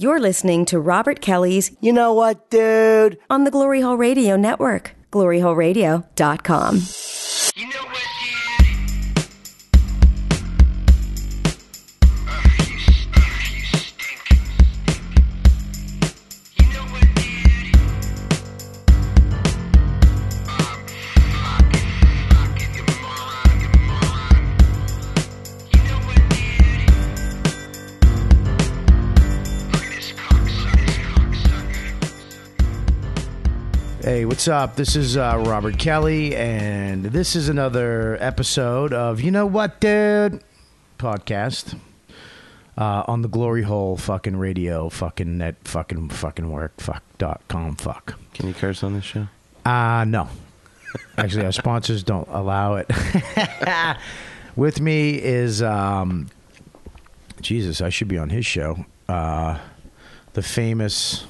You're listening to Robert Kelly's You Know What, Dude? on the Glory Hole Radio Network, gloryholeradio.com. You know what, dude? You stink. You know what, dude? Fucking, you moron. You know what, dude? Look at this cocksucker. Hey, what's up? This is Robert Kelly, and this is another episode of You Know What, Dude? Podcast on the Glory Hole fucking radio fucking net fucking work fuck.com fuck. Can you curse on this show? No. Actually, our sponsors don't allow it. With me is, Jesus, I should be on his show. The famous,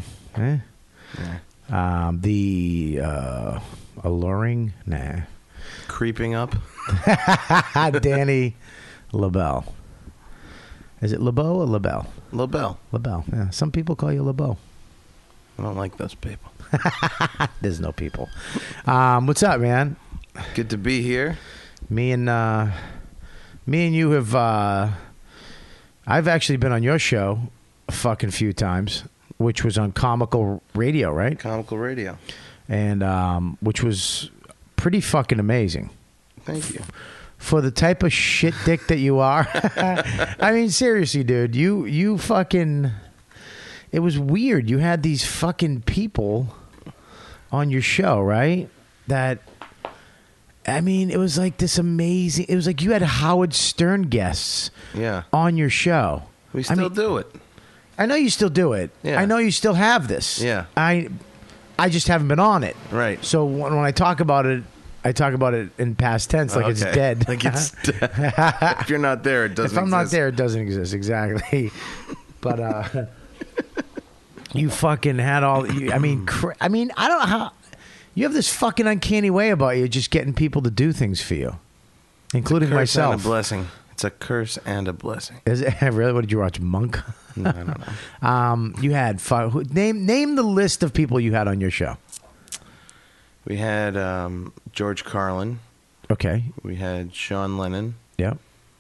the alluring, Creeping up? Danny LaBelle. Is it LeBeau or LaBelle? LaBelle. LaBelle, yeah. Some people call you LeBeau. I don't like those people. There's no people. What's up, man? Good to be here. Me and you have, I've actually been on your show a fucking few times, which was on Comical Radio, right? Comical Radio. And, which was pretty fucking amazing. Thank you. For the type of shit dick that you are. I mean, seriously, dude, you fucking, it was weird. You had these fucking people on your show, right? That, I mean, it was like this amazing, it was like you had Howard Stern guests Yeah. on your show. We still do it. I know you still do it. Yeah. I know you still have this. Yeah. I just haven't been on it. Right. So when I talk about it, I talk about it in past tense, like it's Okay. dead. Like it's dead. If you're not there, it doesn't If I'm not exist. there, it doesn't exist. Exactly. But you fucking had all. I mean, I don't know how. You have this fucking uncanny way about you, just getting people to do things for you, including Curse myself. and a blessing. It's a curse and a blessing. Is it really? What did you watch, Monk? No, I don't know. You had name the list of people you had on your show. We had George Carlin. Okay. We had Sean Lennon. Yep.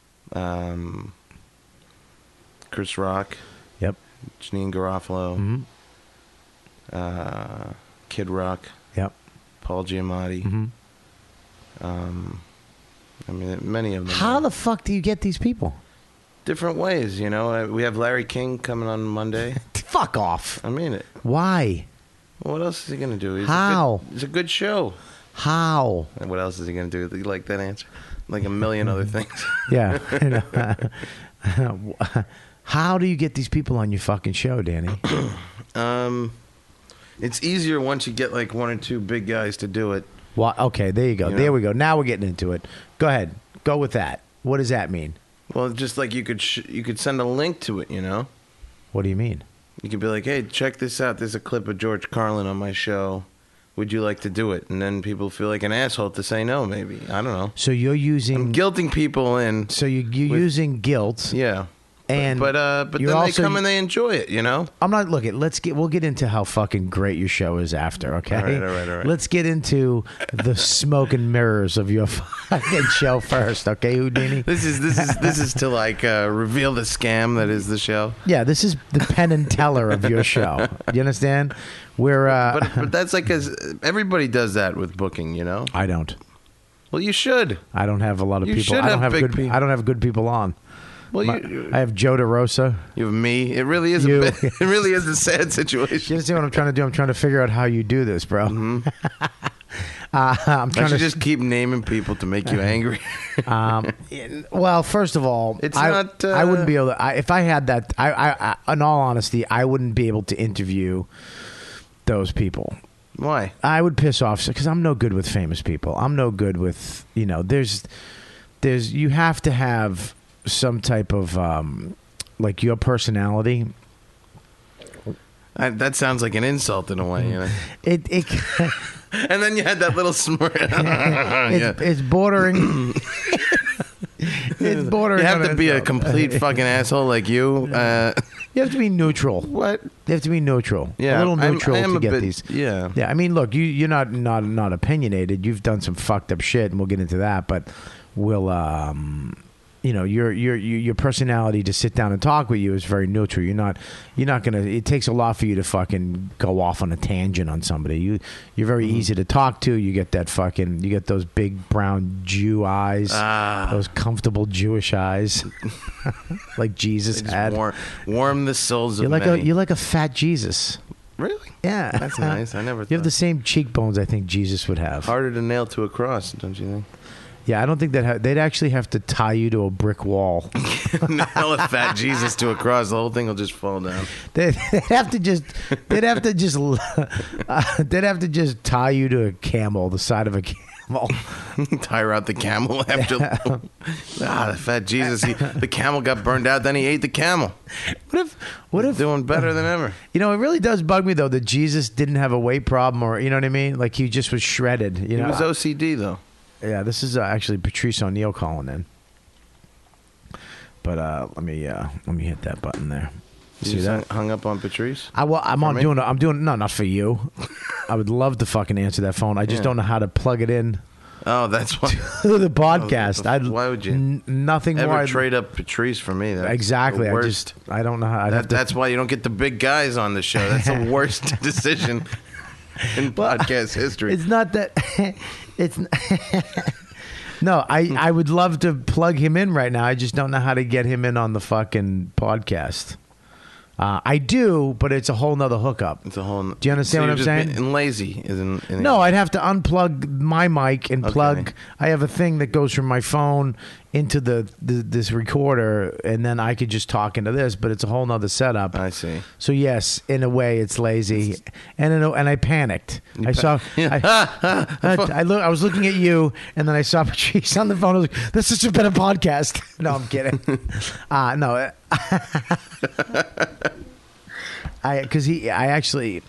Chris Rock. Yep. Janine Garofalo. Mhm. Kid Rock. Yep. Paul Giamatti. Mhm. I mean, many of them. How the fuck do you get these people? Different ways, you know. We have Larry King coming on Monday. Fuck off. I mean it. Why? Well, what else is he going to do? How? It's a good show. How? And what else is he going to do? You like that answer? Like a million other things. Yeah. How do you get these people on your fucking show, Danny? It's easier once you get like one or two big guys to do it. Well, okay, there you go. You There know? we go. Now we're getting into it. Go ahead. Go with that. What does that mean? Well, just like you could send a link to it, you know? What do you mean? You could be like, hey, check this out. There's a clip of George Carlin on my show. Would you like to do it? And then people feel like an asshole to say no, maybe. I don't know. So you're using I'm guilting people in. So you're with- using guilt. Yeah. And but you're then also- they come and they enjoy it, you know? I'm not looking. We'll get into how fucking great your show is after, okay? All right. Let's get into the smoke and mirrors of your fucking show first, okay, Houdini? This is to like reveal the scam that is the show. Yeah, this is the Penn and Teller of your show. You understand? We're But that's like everybody does that with booking, you know? I don't. Well, you should. I don't have a lot of You people. should I don't have have big good. people. I don't have good people on. Well, I have Joe DeRosa. you have me. It really is. You. It really is a sad You situation. understand what I'm trying to do? I'm trying to figure out how you do this, bro. I'm I trying should to just keep naming people to make you angry. Well, first of all, It's I not, wouldn't be able to. If I had that, I, in all honesty, I wouldn't be able to interview those people. Why? I would piss off because I'm no good with famous people. I'm no good with There's you have to have some type of like your personality. That sounds like an insult in a way. You know? It And then you had that little smirk. Yeah. it's bordering. It's bordering You have on to be a insult. complete fucking asshole like you. You have to be neutral. What? You have to be neutral. Yeah, a little neutral I am to a get bit- these. yeah. yeah. I mean, look, you're not opinionated. You've done some fucked up shit, and we'll get into that. But we'll, your personality to sit down and talk with you is very neutral. You're not gonna. It takes a lot for you to fucking go off on a tangent on somebody. You're very easy to talk to. You get those big brown Jew eyes, those comfortable Jewish eyes, like Jesus It's had. warm the souls of You're like many. you're like a fat Jesus. Really? Yeah, That's nice. I never You have thought. the same cheekbones I think Jesus would have. Harder to nail to a cross, don't you think? Yeah, I don't think Mm-hmm. they'd actually have to tie you to a brick wall. Nail a fat Jesus to a cross, the whole thing will just fall down. They'd have to just tie you to a camel, the side of a camel. Tire out the camel after. The fat Jesus. The camel got burned out, then he ate the camel. What if Doing better than ever. You know, it really does bug me though that Jesus didn't have a weight problem, or you know what I mean? Like he just was shredded. You He know, was OCD, though. yeah. This is actually Patrice O'Neill calling in. But let me hit that button there. You See just that? hung up on Patrice? I'm me? doing no, not for you. I would love to fucking answer that phone. I just Yeah. don't know how to plug it in Oh, that's why. to the podcast. Why would you nothing ever more. trade up Patrice for me? That's Exactly. the I worst. don't know how. I'd have to, That's why you don't get the big guys on the show. That's the worst decision in podcast history. It's not that. It's. No, I would love to plug him in right now. I just don't know how to get him in on the fucking podcast. I do, but it's a whole nother hookup. It's a whole. Do you understand what I'm saying? And lazy isn't. No, I'd have to unplug my mic and plug. Okay. I have a thing that goes from my phone into this recorder, and then I could just talk into this. But it's a whole nother setup. I see. So yes, in a way, it's lazy, and I panicked. I saw. I was looking at you, and then I saw Patrice on the phone. I was like, "This is a better podcast." No, I'm kidding. No. I actually.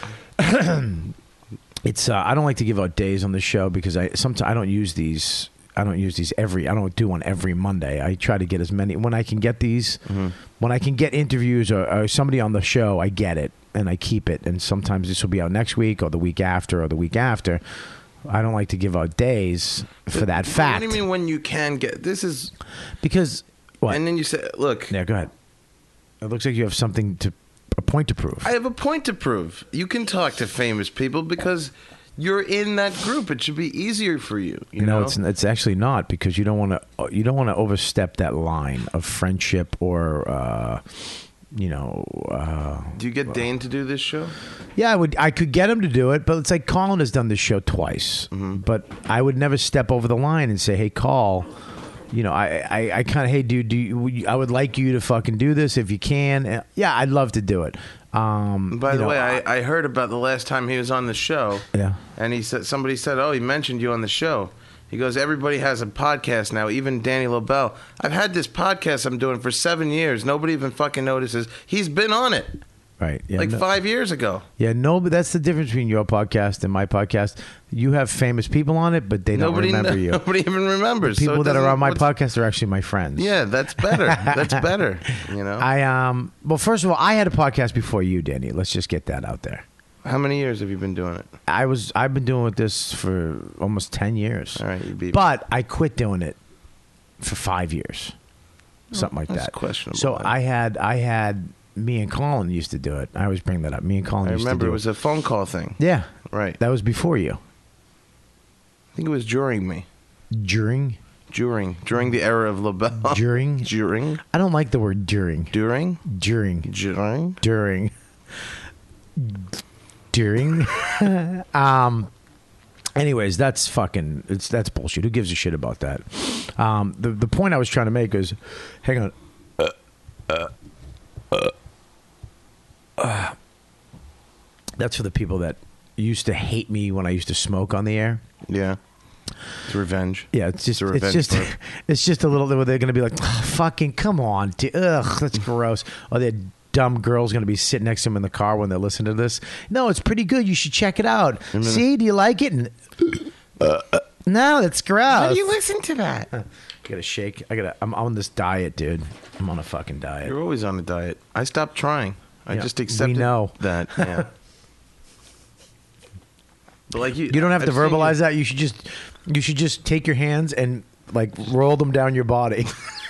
It's I don't like to give out days on the show because sometimes I don't use these. I don't do one every Monday. I try to get as many when I can get these. When I can get interviews or somebody on the show, I get it and I keep it. And sometimes this will be out next week or the week after or the week after. I don't like to give out days for that fact. What do you mean when you can get? This is Because what? And then you say, "Look, Yeah, go ahead. It looks like you have a point to prove. I have a point to prove. You can talk to famous people because you're in that group. It should be easier for you. You know, it's actually not because you don't want to overstep that line of friendship or Do you get Dane to do this show? Yeah, I could get him to do it, but it's like Colin has done this show twice. But I would never step over the line and say, "Hey, Call, I kind of, hey, dude, I would like you to fucking do this if you can." And, yeah, I'd love to do it. By the way, I heard about the last time he was on the show. Yeah. And somebody said, "Oh, he mentioned you on the show." He goes, "Everybody has a podcast now, even Danny Lobel. I've had this podcast I'm doing for 7 years. Nobody even fucking notices. He's been on it Right. Yeah, 5 years ago. Yeah, no, but that's the difference between your podcast and my podcast. You have famous people on it, but they don't remember you. Nobody even remembers. So People it that are doesn't- on my what's- podcast are actually my friends. Yeah, that's better. That's better. You know. Well, first of all, I had a podcast before you, Danny. Let's just get that out there. How many years have you been doing it? I've been doing this for almost 10 years. All right, you beat me. But I quit doing it for 5 years. Something like that's that. questionable, So then. I had me and Colin used to do it. I always bring that up. Me and Colin I used remember to do it was a phone call thing. Yeah. Right. That was before you. I think it was during me. During During the era of LaBelle. During? During? I don't like the word during. During? During. During? During. Anyways, that's bullshit. Who gives a shit about that? The point I was trying to make is, hang on. That's for the people that used to hate me when I used to smoke on the air. Yeah. It's revenge. Yeah, it's just a revenge for it. it's just a little where they're going to be like, oh, fucking come on, ugh, that's gross. Or their dumb girl's going to be sitting next to them in the car when they listen to this. No, it's pretty good. You should check it out. See, do you like it? And, no, that's gross. How do you listen to that? I gotta shake. I'm on this diet, dude. I'm on a fucking diet. You're always on a diet. I stopped trying. I just accepted know. that. Yeah. But like You don't have to verbalize that. You should just take your hands and like roll them down your body.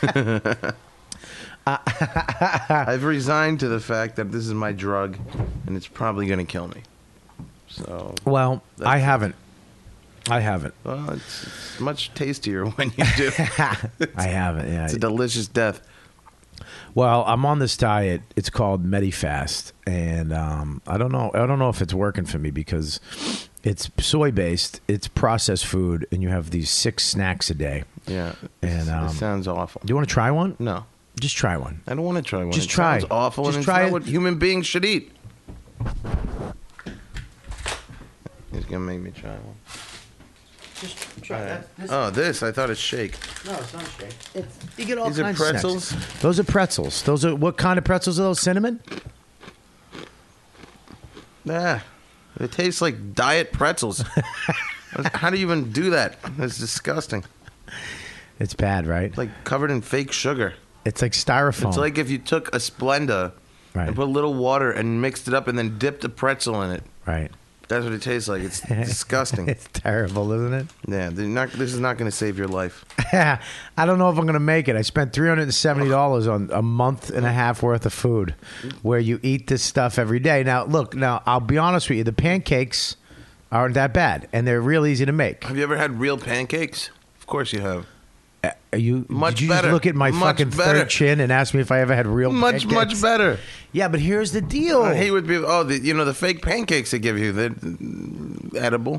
I've resigned to the fact that this is my drug, and it's probably going to kill me. So, Well, I haven't. well, it's much tastier when you do. I haven't. Yeah. It's a delicious death. Well, I'm on this diet. It's called Medifast, and I don't know if it's working for me because it's soy based, it's processed food, and you have these 6 snacks a day. Yeah, And it sounds awful. do you want to try one? No, Just try one. I don't want to try one. Just It try. Sounds awful. Just and try it's it. not what human beings should eat. He's gonna make me try one. Just try All right. Oh, this I thought it's shake. No, it's not a shake. You get all These are kinds of pretzels? snacks. Those are pretzels. Those are what kind of pretzels are those? Cinnamon? Nah, it tastes like diet pretzels. How do you even do that? It's disgusting. It's bad, right? It's like covered in fake sugar. It's like styrofoam. It's like if you took a Splenda Right. and put a little water and mixed it up and then dipped a pretzel in it. right. That's what it tastes like. It's disgusting. It's terrible, isn't it? Yeah, this is not going to save your life. I don't know if I'm going to make it. I spent $370 on a month and a half worth of food where you eat this stuff every day. Now, look, I'll be honest with you. The pancakes aren't that bad, and they're real easy to make. Have you ever had real pancakes? Of course you have. Did you better. just look at my Much fucking better. third chin and ask me if I ever had real Much, pancakes? much better. Yeah, but here's the deal. I hate with people. Oh, the fake pancakes they give you, they're edible.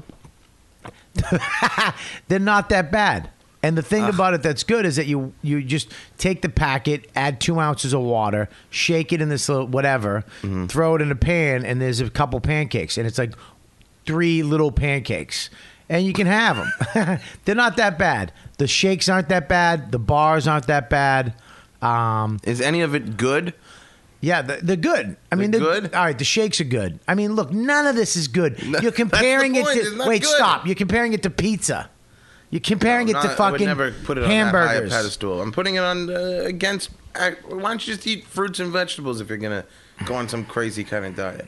They're not that bad. And the thing about it that's good is that you just take the packet, add 2 ounces of water, shake it in this little whatever, throw it in a pan, and there's a couple pancakes. And it's like 3 little pancakes. And you can have them. They're not that bad. The shakes aren't that bad. The bars aren't that bad. Is any of it good? Yeah, they're good. I mean, They're good? All right, the shakes are good. I mean, look, none of this is good. No, You're comparing that's the it point. to. It's not Wait, good. stop. You're comparing it to pizza. You're comparing it to I would fucking never put it on that high a hamburgers. pedestal. I'm putting it on against. Why don't you just eat fruits and vegetables if you're gonna go on some crazy kind of diet?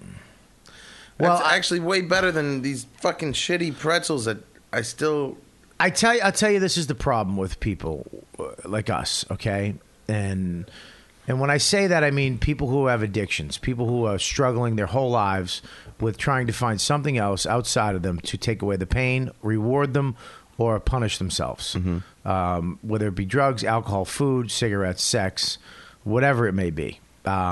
Well, That's actually way better than these fucking shitty pretzels that I still. I'll tell you, this is the problem with people like us, okay? And when I say that, I mean people who have addictions, people who are struggling their whole lives with trying to find something else outside of them to take away the pain, reward them, or punish themselves. Whether it be drugs, alcohol, food, cigarettes, sex, whatever it may be.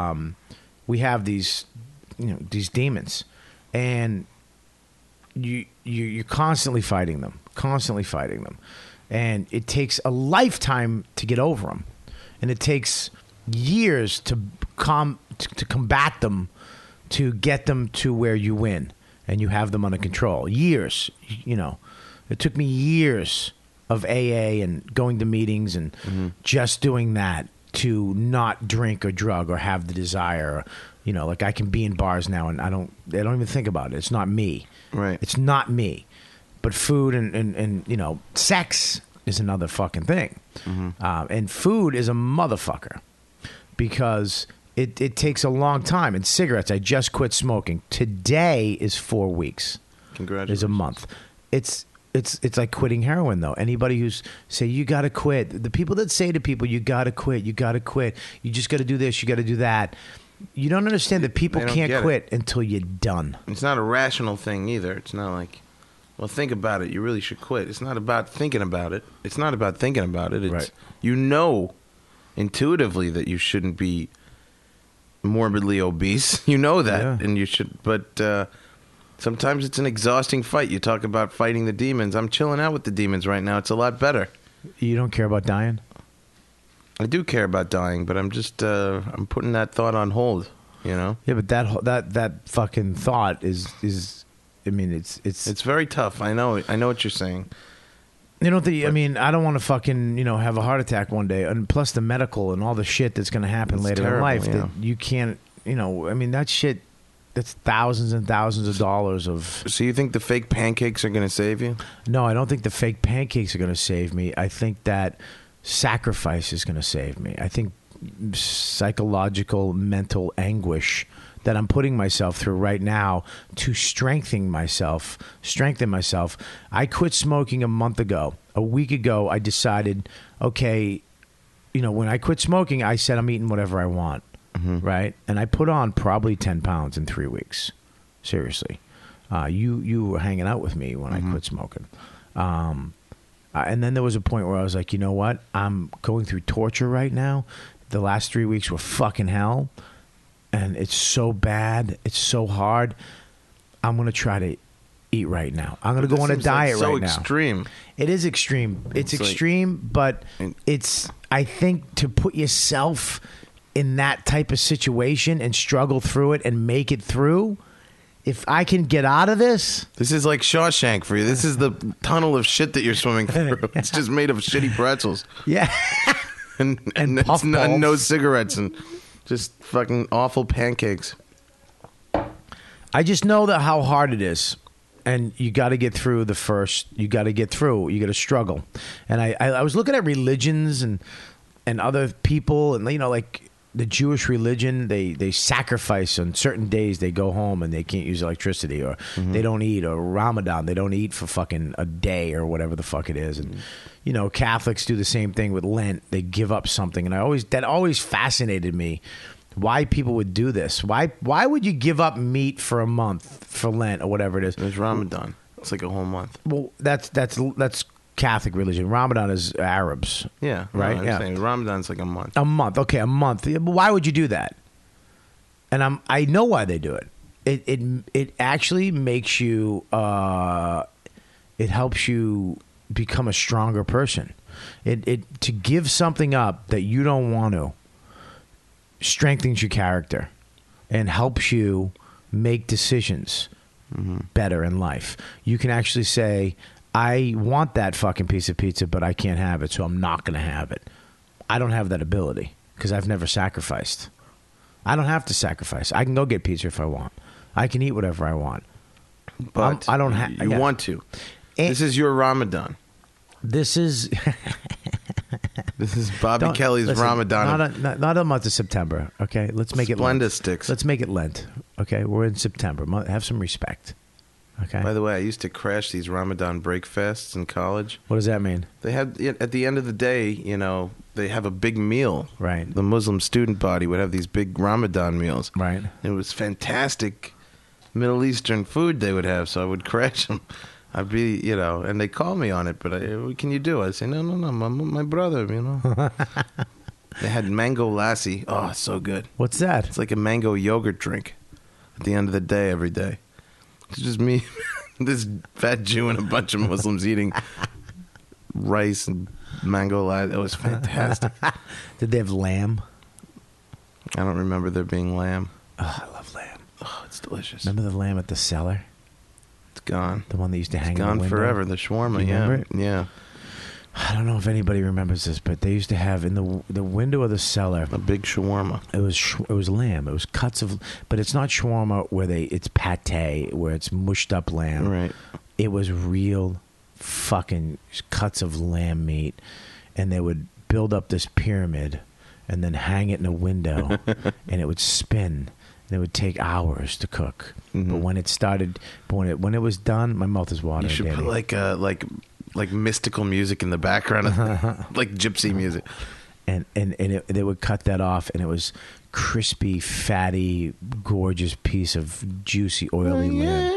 We have these demons, and you're constantly fighting them, and it takes a lifetime to get over them, and it takes years to combat them, to get them to where you win and you have them under control. Years, it took me years of AA and going to meetings and just doing that to not drink or drug or have the desire. Like I can be in bars now and I don't even think about it. It's not me. Right. It's not me. But food and sex is another fucking thing. And food is a motherfucker because it takes a long time. And cigarettes, I just quit smoking. Today is 4 weeks. Congratulations. Is a month. It's like quitting heroin, though. Anybody who's say you got to quit, the people that say to people you got to quit, you just got to do this, you got to do that. You don't understand that people They don't can't get it. quit until you're done. It's not a rational thing either. It's not like, well, think about it. You really should quit. It's not about thinking about it. It's Right. Intuitively that you shouldn't be morbidly obese. You know that, Yeah. and you should. But sometimes it's an exhausting fight. You talk about fighting the demons. I'm chilling out with the demons right now. It's a lot better. You don't care about dying? I do care about dying, but I'm just I'm putting that thought on hold. Yeah, but that fucking thought is. I mean, It's very tough. I know what you're saying. I don't want to fucking have a heart attack one day, and plus the medical and all the shit that's going to happen It's later in terrible, life yeah. that you can't. That shit. that's thousands and thousands of dollars of. So you think the fake pancakes are going to save you? No, I don't think the fake pancakes are going to save me. I think that sacrifice is going to save me. I think psychological, mental anguish that I'm putting myself through right now to strengthen myself. I quit smoking a month ago. A week ago, I decided, okay, when I quit smoking, I said I'm eating whatever I want, right? And I put on probably 10 pounds in 3 weeks. Seriously. You were hanging out with me when I quit smoking. And then there was a point where I was like, you know what? I'm going through torture right now. The last 3 weeks were fucking hell. And it's so bad. It's so hard. I'm going to try to eat right now. I'm going to go on a diet right now. So extreme. It is extreme. It's extreme, but it's, I think, to put yourself in that type of situation and struggle through it and make it through. If I can get out of this. This is like Shawshank for you. This is the tunnel of shit that you're swimming through. It's just made of shitty pretzels. Yeah. and puff no balls. cigarettes and just fucking awful pancakes. I just know that how hard it is. And you got to get through you got to struggle. And I was looking at religions and other people, and like the Jewish religion, they sacrifice on certain days. They go home and they can't use electricity, or they don't eat, or Ramadan, they don't eat for fucking a day or whatever the fuck it is. And Catholics do the same thing with Lent. They give up something, and that always fascinated me. Why people would do this? Why would you give up meat for a month for Lent or whatever it is? It's Ramadan. It's like a whole month. Well, that's Catholic religion. Ramadan is Arabs. Yeah, right. No, I'm saying Ramadan's like a month. A month. Okay, a month. Why would you do that? And I know why they do it. It actually makes you. It helps you become a stronger person. It to give something up that you don't want to strengthens your character and helps you make decisions better in life. You can actually say, I want that fucking piece of pizza, but I can't have it, so I'm not going to have it. I don't have that ability because I've never sacrificed. I don't have to sacrifice. I can go get pizza if I want. I can eat whatever I want. But I don't have. You want to. This is your Ramadan. This is. This is Bobby Kelly's Ramadan. Not a month of September. Okay, let's make it Splenda Lent. sticks. Let's make it Lent. Okay, we're in September. Have some respect. Okay. By the way, I used to crash these Ramadan breakfasts in college. What does that mean? They had at the end of the day, they have a big meal. Right. The Muslim student body would have these big Ramadan meals. Right. It was fantastic Middle Eastern food they would have, so I would crash them. I'd be, and they call me on it, but what can you do? I say, no, my brother, They had mango lassi. Oh, it's so good. What's that? It's like a mango yogurt drink at the end of the day every day. It's just me, this fat Jew, and a bunch of Muslims eating rice and mango lassi. It was fantastic. Did they have lamb? I don't remember there being lamb. Oh, I love lamb. Oh, it's delicious. Remember the lamb at the cellar? It's gone. The one that used to hang in the Gone window? forever. The shawarma, You remember it? yeah. I don't know if anybody remembers this, but they used to have in the window of the cellar. A big shawarma. It was lamb. It was cuts of, but it's not shawarma where it's pate where it's mushed up lamb. Right. It was real fucking cuts of lamb meat, and they would build up this pyramid and then hang it in a window, and it would spin. And it would take hours to cook. Mm-hmm. But when it started, when it was done, my mouth is watering. You should Danny. put like mystical music in the background, like gypsy music. And they would cut that off, and it was crispy, fatty, gorgeous piece of juicy, oily lamb.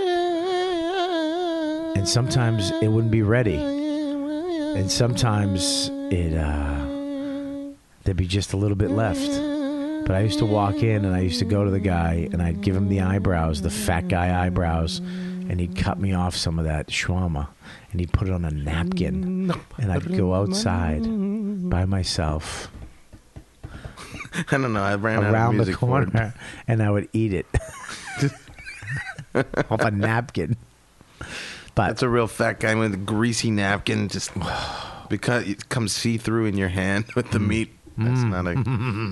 And sometimes it wouldn't be ready, and sometimes there'd be just a little bit left. But I used to walk in, and I used to go to the guy, and I'd give him the eyebrows, the fat guy eyebrows, and he'd cut me off some of that shawarma, and he'd put it on a napkin, and I'd go outside by myself I don't know. I ran out of around the music for it. corner, and I would eat it off a napkin. But That's a real fat guy with a greasy napkin, just because it comes see through in your hand with the meat That's not a.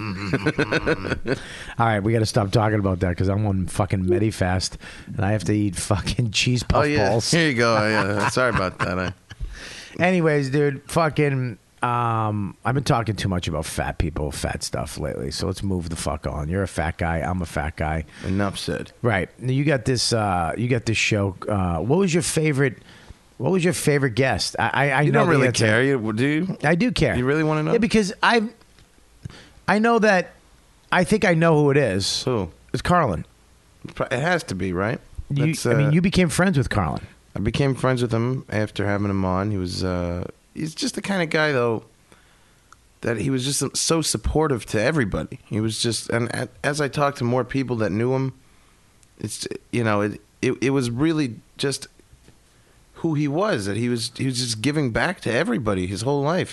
All right, we got to stop talking about that because I'm on fucking Medifast and I have to eat fucking cheese puff Oh yeah, balls. here you go. Yeah, sorry about that. Anyways, dude, fucking. I've been talking too much about fat people, fat stuff lately. So let's move the fuck on. You're a fat guy. I'm a fat guy. Enough said. Right. You got this. You got this show. What was your favorite? What was your favorite guest? I You know don't the really answer. care, do you? I do care. You really want to know? Yeah, because I know that. I think I know who it is. Who? It's Carlin. It has to be, right? You, That's, I mean, you became friends with Carlin. I became friends with him after having him on. He was he's just the kind of guy though that he was just so supportive to everybody. He was just, and as I talked to more people that knew him, it's it was really just who he was, that he was just giving back to everybody his whole life.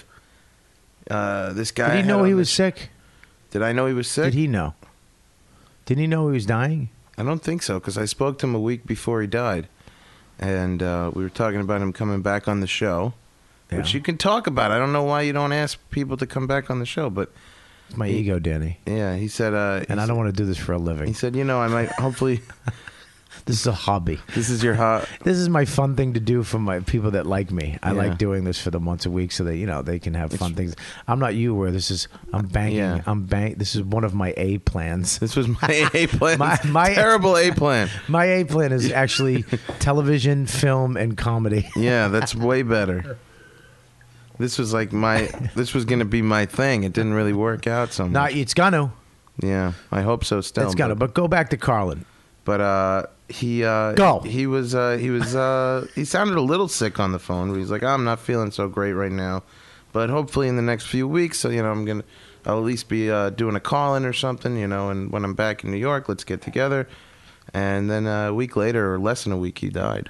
This guy. Did he know he was sick? Did I know he was sick? Did he know? Didn't he know he was dying? I don't think so, because I spoke to him a week before he died, and we were talking about him coming back on the show, which you can talk about. I don't know why you don't ask people to come back on the show, but It's my ego, Danny. yeah, he said, And I don't want to do this for a living. He said, I might hopefully. This is a hobby. This is your hot. This is my fun thing to do for my people that like me. I Yeah. like doing this for them once a week so that they can have fun things. I'm not you where I'm banking. Yeah. This is one of my A plans. This was my A plan. My- Terrible A plan. My A plan is actually television, film, and comedy. Yeah, that's way better. This was like this was going to be my thing. It didn't really work out so much. Not it's gonna. Yeah, I hope so still. It's gonna. But go back to Carlin. But he Go. He sounded a little sick on the phone. He's like, I'm not feeling so great right now, but hopefully in the next few weeks, I'll at least be doing a call in or something, and when I'm back in New York, let's get together. And then a week later, or less than a week, he died.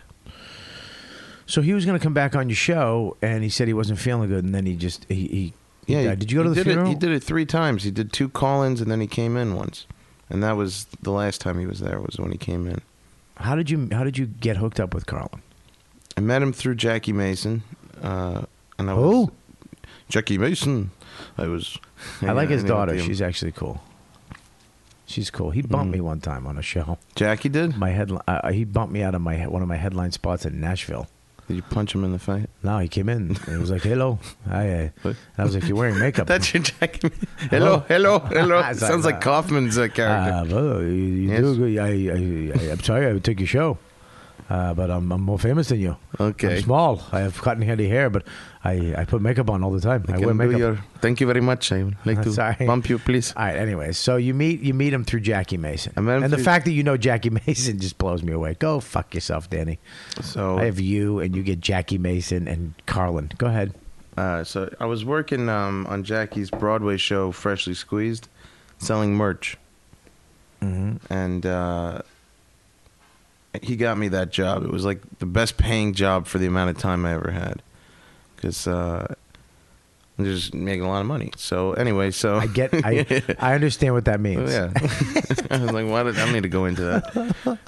So he was going to come back on your show, and he said he wasn't feeling good, and then he died. Did you go to the funeral? He did it 3 times. He did 2 call-ins, and then he came in once. And that was the last time he was there, was when he came in. How did you get hooked up with Carlin? I met him through Jackie Mason. And I Who? was Jackie Mason. I like his daughter. She's She's actually cool. She's cool. He bumped me one time on a show. Jackie did? He bumped me out of one of my headline spots in Nashville. Did you punch him in the face? No, he came in. And he was like, "Hello." And I was like, "You're wearing makeup." That's your Jackie. Hello. Sorry, Sounds like Kaufman's character. Well, you Yes. do good. I'm sorry I would take your show, but I'm more famous than you. Okay. I'm small. I have cotton candy hair, but I put makeup on all the time. I wear makeup. Thank you very much. I would like to Sorry. bump you, please. All right. Anyway, so you meet him through Jackie Mason, I met him and the through- fact that you know Jackie Mason just blows me away. Go fuck yourself, Danny. So I have you, and you get Jackie Mason and Carlin. Go ahead. So I was working on Jackie's Broadway show, Freshly Squeezed, selling merch. Mm-hmm. And he got me that job. It was like the best paying job for the amount of time I ever had. Because I'm just making a lot of money. So anyway, I understand what that means. yeah. I was like, why did I need to go into that?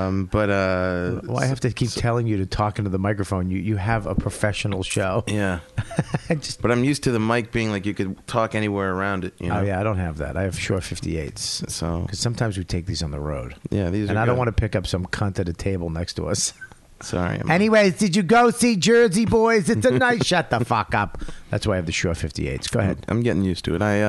Well, I have to keep telling you to talk into the microphone. You have a professional show. Yeah. Just, But I'm used to the mic being like you could talk anywhere around it. Oh yeah, I don't have that. I have Shure 58s. So Because sometimes we take these on the road, yeah, these and are I don't good. want to pick up some cunt at a table next to us. Sorry. Anyways, did you go see Jersey Boys? It's a night. Shut the fuck up. That's why I have the Shure 58s. Go ahead. I'm getting used to it. I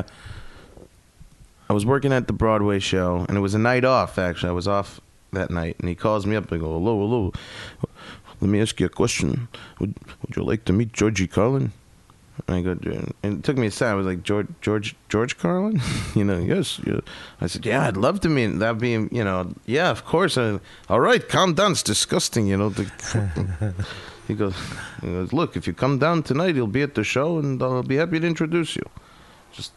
was working at the Broadway show, and it was a night off, actually. I was off that night, and he calls me up and goes, hello. Let me ask you a question. Would you like to meet Georgie Carlin? And I go, and it took me a second. I was like, George Carlin? Yes. Yeah. I said, yeah, I'd love to meet. That'd be, yeah, of course. All right, calm down. It's disgusting, He goes, look, if you come down tonight, you'll be at the show, and I'll be happy to introduce you. Just,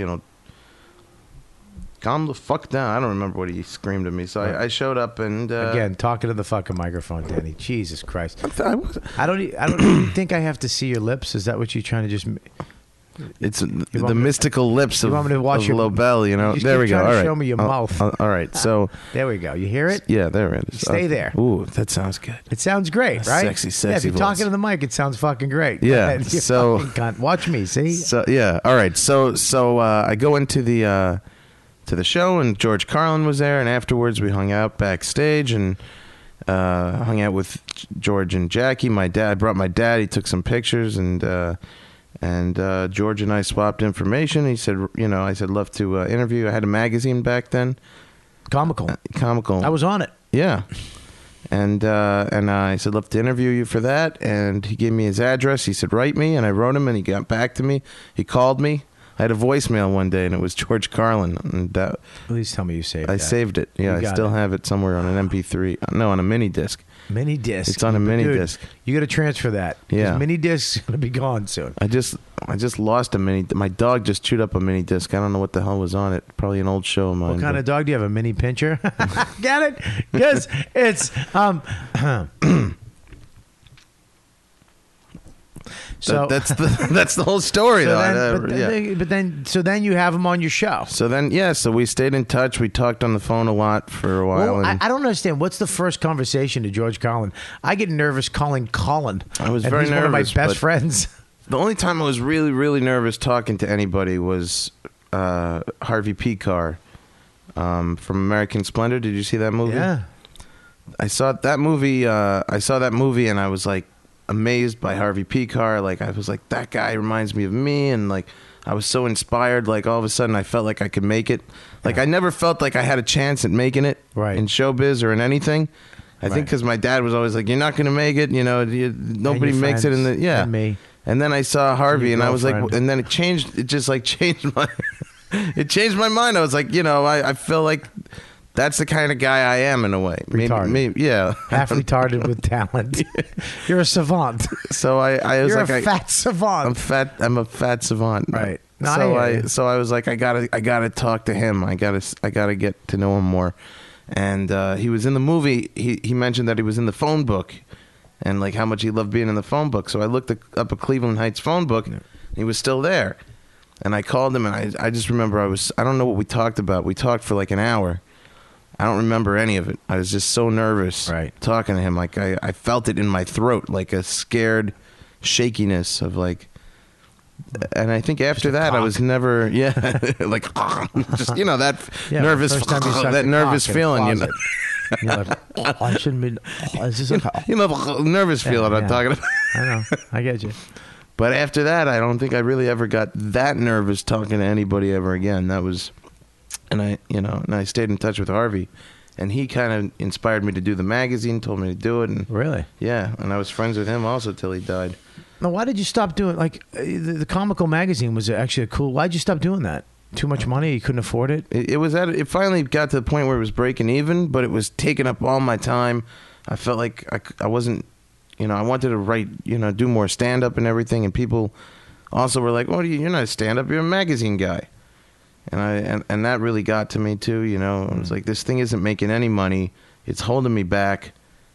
calm the fuck down. I don't remember what he screamed at me. So I showed up, and Again, talking to the fucking microphone, Danny. Jesus Christ. I was, I don't even think I have to see your lips. Is that what you're trying to just? It's want the me to- mystical lips of, want me to watch of your- Lobel, you know. You just There keep we go. trying to All right. show me your mouth. All right. So, There we go. You hear it? yeah, there it is. Stay there. Ooh, that sounds good. It sounds great, right? Sexy, Yeah, sexy if you're voice. talking to the mic, it sounds fucking great. Yeah, You so- fucking cunt. Watch me. See? So yeah, all right. So I go into the to the show, and George Carlin was there, and afterwards we hung out backstage and hung out with George and Jackie. My dad, I brought my dad. He took some pictures, and George and I swapped information. He said, I said love to interview. I had a magazine back then, Comical. Comical. I was on it. Yeah. And I said, love to interview you for that. And he gave me his address. He said, write me. And I wrote him, and he got back to me. He called me. I had a voicemail one day, and it was George Carlin. And Please tell me you saved I that. saved it. Yeah, You I got still it. have it somewhere on an MP3. No, on a mini disc. Mini disc. It's on a mini Dude, disc. You got to transfer that. 'cause Yeah. Mini disc's going to be gone soon. I just lost a mini. My dog just chewed up a mini disc. I don't know what the hell was on it. Probably an old show of mine. What kind but- of dog do you have? A mini pincher? Get it? Because it's so that's the whole story, so though. then, so then you have him on your show. So we stayed in touch. We talked on the phone a lot for a while. Well, and I don't understand. What's the first conversation to George Carlin? I get nervous calling Colin. I was and very he's one of my nervous, best but- friends. The only time I was really, really nervous talking to anybody was Harvey Picar from American Splendor. Did you see that movie? Yeah. I saw that movie. And I was like amazed by Harvey Picar. Like I was like, that guy reminds me of me, and like I was so inspired. Like all of a sudden, I felt like I could make it. Like I never felt like I had a chance at making it Right. in showbiz or in anything. I think Right. because my dad was always like, "You're not going to make it." Nobody your makes it in the friends, yeah. and me. And then I saw Harvey, your and I was like, girlfriend. and then it changed. It just like changed my, it changed my mind. I was like, I feel like that's the kind of guy I am in a way. Retarded. Yeah. Half retarded with talent. You're a savant. So I was You're like, a fat savant. I'm fat. I'm a fat savant. Right. No, So I hear you. I was like, I gotta talk to him. I gotta get to know him more. And he was in the movie. He mentioned that he was in the phone book, and like how much he loved being in the phone book. So I looked up a Cleveland Heights phone book. And he was still there, and I called him, and I just remember I don't know what we talked about. We talked for like an hour. I don't remember any of it. I was just so nervous talking to him. Like I felt it in my throat, like a scared shakiness of like. And I think after that, I was never, like, just that Yeah, nervous, first time you sucked that a nervous cock in a feeling, closet. You're like, I shouldn't be. Is this a, the nervous feeling I'm yeah. talking about. I know. I get you. But after that, I don't think I really ever got that nervous talking to anybody ever again. That was, and I stayed in touch with Harvey, and he kind of inspired me to do the magazine, told me to do it, and Really? yeah, and I was friends with him also till he died. Now, why did you stop doing the comical magazine was actually a cool? Why'd you stop doing that? Too much money? You couldn't afford it? It finally got to the point where it was breaking even, but it was taking up all my time. I felt like I wasn't, I wanted to write, do more stand up and everything, and people also were like, "Oh, you're not a stand up, you're a magazine guy," and that really got to me too. I was like, this thing isn't making any money; it's holding me back.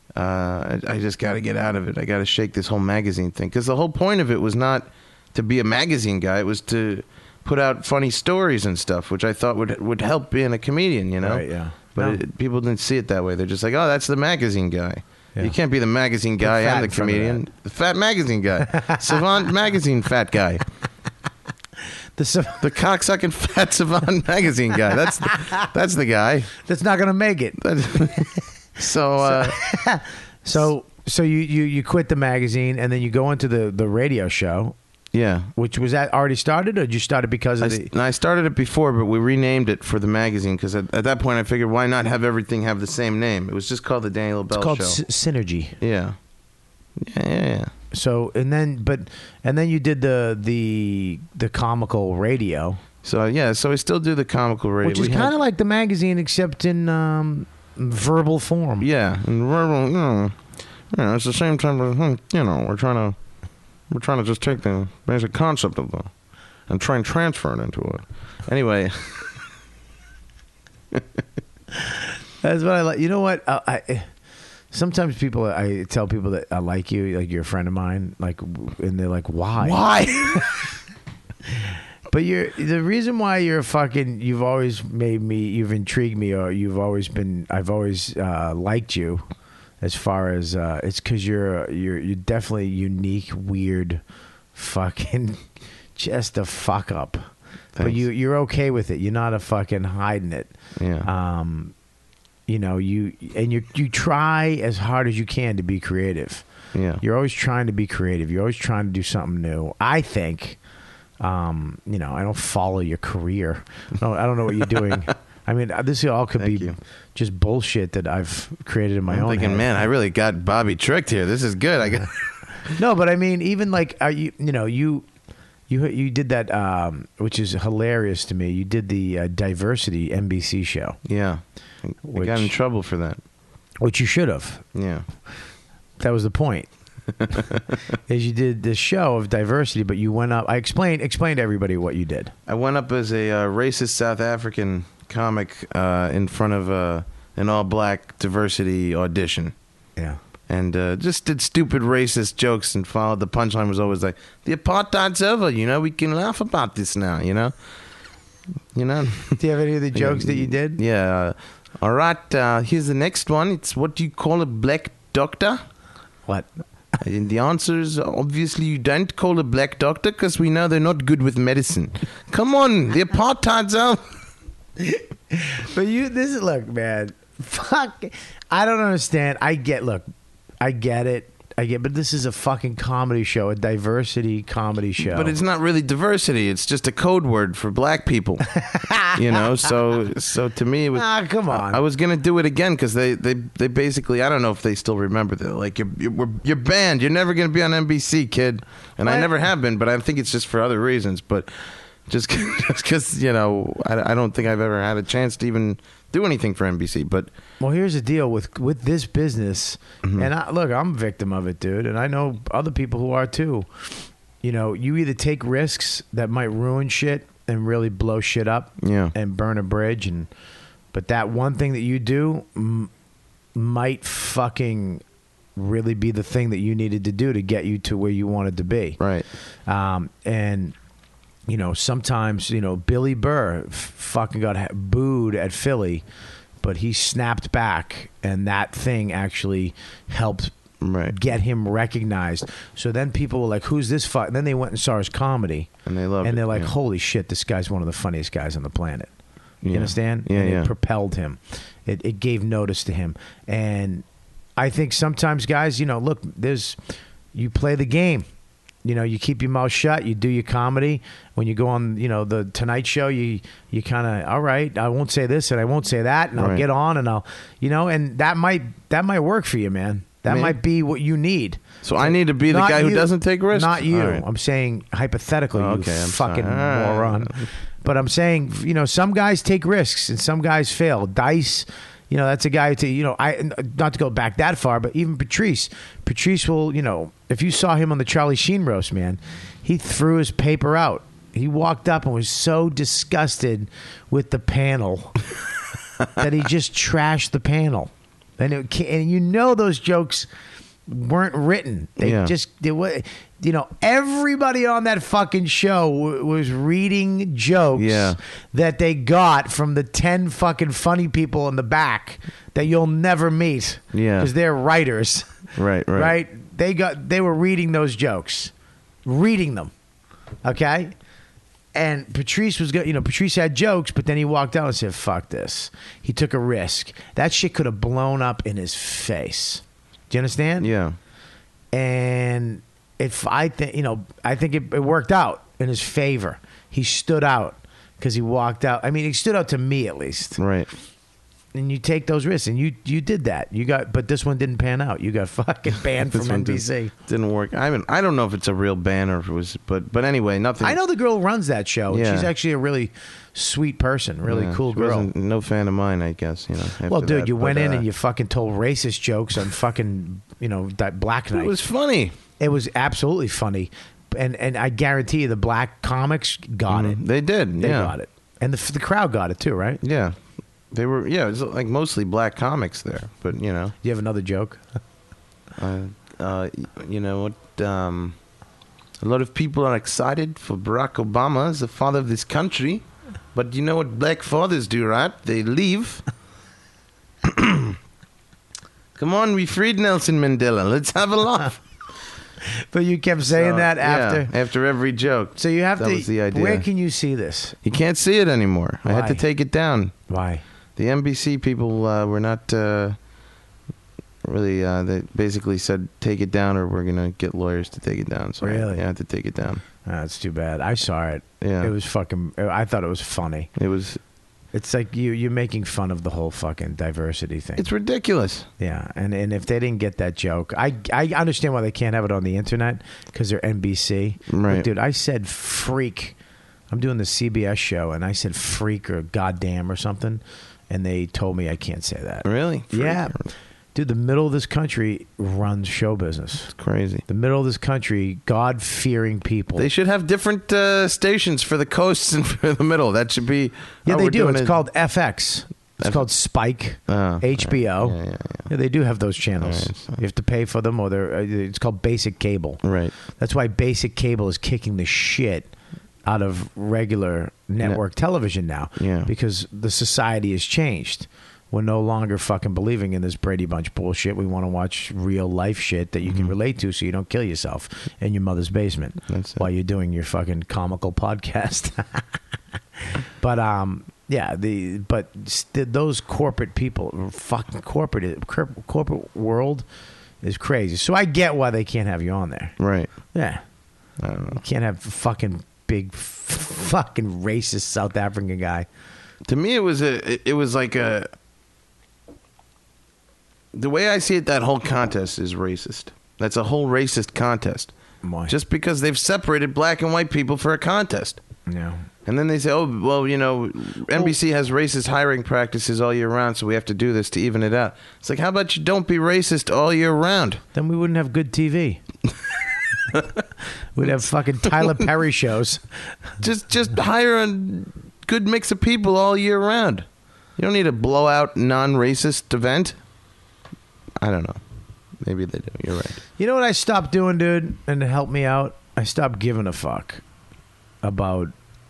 I just got to get out of it. I got to shake this whole magazine thing, because the whole point of it was not to be a magazine guy; it was to put out funny stories and stuff, which I thought would help being a comedian, Right, yeah. But No. people didn't see it that way. They're just like, oh, that's the magazine guy. Yeah. You can't be the magazine guy fat and in the front of comedian. The fat magazine guy. Savant magazine fat guy. The cocksucking fat Savant magazine guy. That's the guy. That's not going to make it. So, So you quit the magazine and then you go into the radio show, yeah. which was that already started, or did you start it because of the? I started it before, but we renamed it for the magazine because at that point I figured, why not have everything have the same name? It was just called the Daniel Bell It's called Show. Synergy. Yeah. Yeah. So and then you did the comical radio, So so I still do the comical radio, which is kind of like the magazine except in verbal form. yeah, and verbal. It's the same time. We're trying to just take the basic concept of and try and transfer it into it. Anyway, That's what I like. You know what? Sometimes I tell people that I like you, like you're a friend of mine, and they're like, "Why?" why? But the reason why you've always you've intrigued me, or I've always liked you, as far as it's because you're definitely unique, weird, fucking, just a fuck up. But Thanks. you're okay with it. You're not a fucking hiding it. Yeah. You know, you try as hard as you can to be creative. Yeah. You're always trying to be creative. You're always trying to do something new. I think, you know, I don't follow your career. I don't know what you're doing. I mean, this all could Thank be you. just bullshit that I've created in my I'm own thinking, head. man, I really got Bobby tricked here. This is good. I got. No, but I mean, even like, you did that, which is hilarious to me. You did the Diversity NBC show, Yeah. I got in Which- trouble for that. which you should have. Yeah. That was the point. Is you did this show of diversity, but you went up. I explained to everybody what you did. I went up as a racist South African comic in front of an all-black diversity audition. Yeah. And just did stupid racist jokes and followed. The punchline was always like, the apartheid's over, you know, we can laugh about this now, you know? You know? Do you have any of the jokes that you did? Yeah. All right, here's the next one. It's what do you call a black doctor? What? And the answer is obviously you don't call a black doctor because we know they're not good with medicine. Come on, the apartheid's over. But look, man. Fuck. I don't understand. I get it. But this is a fucking comedy show, a diversity comedy show. But it's not really diversity. It's just a code word for black people. You know, so to me it was. Ah, come on. I was gonna do it again because they basically, I don't know if they still remember that. Like you're banned. You're never gonna be on NBC, kid. And I What? never have been. But I think it's just for other reasons. But just because you know, I don't think I've ever had a chance to even do anything for NBC. But Well, here's the deal with this business, and look, I'm a victim of it, dude, and I know other people who are too. You know, you either take risks that might ruin shit and really blow shit up, Yeah. and burn a bridge, but that one thing that you do might fucking really be the thing that you needed to do to get you to where you wanted to be, right. and. You know, sometimes, you know, Billy Burr fucking got booed at Philly, but he snapped back, and that thing actually helped Right. get him recognized. So then people were like, who's this fuck? And then they went and saw his comedy, And they loved and they're it, like, yeah. holy shit, this guy's one of the funniest guys on the planet. You Yeah. understand? Yeah, and yeah. it propelled him. It gave notice to him. And I think sometimes, guys, you know, look, you play the game. You know, you keep your mouth shut. You do your comedy. When you go on, you know, the Tonight Show, you kind of, all right, I won't say this and I won't say that, and I'll Right. get on and I'll, you know, and that might work for you, man. That Me? might be what you need. So I need to be the Not guy who you. doesn't take risks? Not you. All right. I'm saying hypothetically, Oh, you okay, I'm fucking sorry. All right. moron. But I'm saying, you know, some guys take risks and some guys fail. Dice, you know, that's a guy to, you know, not to go back that far, but even Patrice will, you know, if you saw him on the Charlie Sheen roast, man, he threw his paper out. He walked up and was so disgusted with the panel that he just trashed the panel. And you know those jokes weren't written. They were, you know, everybody on that fucking show was reading jokes Yeah. that they got from the 10 fucking funny people in the back that you'll never meet. Yeah. Because they're writers. Right. Right? They were reading those jokes. Reading them. Okay? And Patrice was good. You know, Patrice had jokes, but then he walked out and said, fuck this. He took a risk. That shit could have blown up in his face. Do you understand? Yeah. And I think it worked out in his favor. He stood out because he walked out. I mean, he stood out to me at least. Right. And you take those risks, and you did that. But this one didn't pan out. You got fucking banned from This one NBC. didn't work. I don't know if it's a real ban or if it was, but anyway, nothing. I know the girl who runs that show. And Yeah. she's actually a really sweet person, really Yeah, cool she girl. wasn't- no fan of mine, I guess. You know. Well, after dude, that, you went but, in and you fucking told racist jokes on fucking, you know, that Black Night. It was funny. It was absolutely funny, and I guarantee you the black comics got it. They did. They yeah. got it, and the crowd got it too, right? Yeah. They were. Yeah. It was like mostly black comics there, but you know. You have another joke? You know what? A lot of people are excited for Barack Obama as the father of this country. But you know what black fathers do, right? They leave. Come on, we freed Nelson Mandela. Let's have a laugh. But you kept saying So, that yeah, after. after every joke. So you have That to. was the idea. Where can you see this? You can't see it anymore. I had to Why? take it down. Why? The NBC people were not really. They basically said, take it down or we're going to get lawyers to take it down. So Really? I had to take it down. That's too bad. I saw it. Yeah. It was fucking. I thought it was funny. It was. It's like you're making fun of the whole fucking diversity thing. It's ridiculous. Yeah, and if they didn't get that joke, I understand why they can't have it on the internet because they're NBC. Right. But dude, I said freak. I'm doing the CBS show, and I said freak or goddamn or something, and they told me I can't say that. Really? Yeah. Dude, the middle of this country runs show business. It's crazy. The middle of this country, God-fearing people. They should have different stations for the coasts and for the middle. That should be. Yeah, how they we're do. doing It's it. called FX. It's called Spike, HBO. Yeah. They do have those channels. Right, so- You have to pay for them, or they're. It's called basic cable. Right. That's why basic cable is kicking the shit out of regular network television now. Yeah. Because the society has changed. We're no longer fucking believing in this Brady Bunch bullshit. We want to watch real life shit that you can relate to so you don't kill yourself in your mother's basement That's it. while you're doing your fucking comical podcast. But yeah, those corporate people, fucking corporate world is crazy. So I get why they can't have you on there. Right. Yeah. I don't know. You can't have fucking big fucking racist South African guy. To me, it was like a. The way I see it, that whole contest is racist. That's a whole racist contest. Why? Just because they've separated black and white people for a contest. Yeah. And then they say, oh, well, you know, NBC has racist hiring practices all year round, so we have to do this to even it out. It's like, how about you don't be racist all year round? Then we wouldn't have good TV. We'd have fucking Tyler Perry shows. Just hire a good mix of people all year round. You don't need a blowout non-racist event. I don't know. Maybe they do. You're right. You know what I stopped doing, dude? And to help me out, I stopped giving a fuck about.